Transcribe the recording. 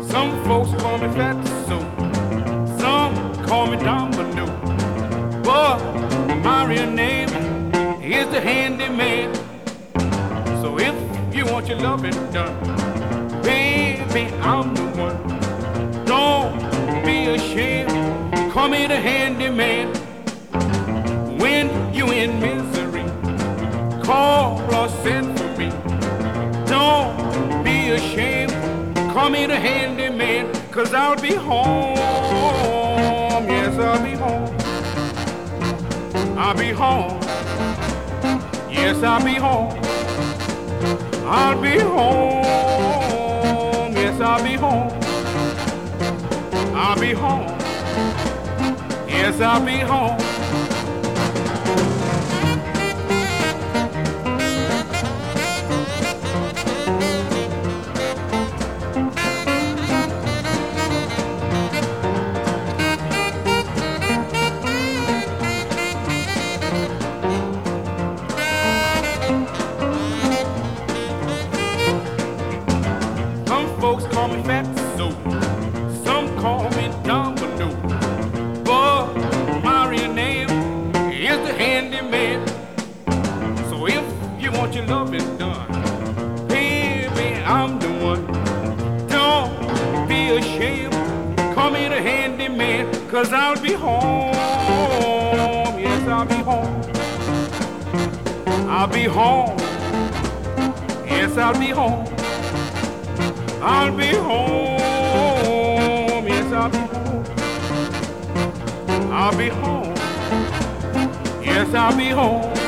Some folks call me Fatso, some call me Domino, but my real name is the Handyman. So if you want your loving done, baby, I'm the one. Don't be ashamed, call me the Handyman. When you in misery, call or send for me. Don't be ashamed, call me the Handyman, 'cause I'll be home. Yes, I'll be home. I'll be home. Yes, I'll be home. I'll be home. Yes, I'll be home. I'll be home. Yes, I'll be home. Folks call me Fatso, some call me Domino, but my real name is the Handyman. So if you want your loving done, baby, I'm the one. Don't be ashamed, call me the Handyman, 'cause I'll be home. Yes, I'll be home. I'll be home. Yes, I'll be home. I'll be home, yes, I'll be home. I'll be home, yes, I'll be home.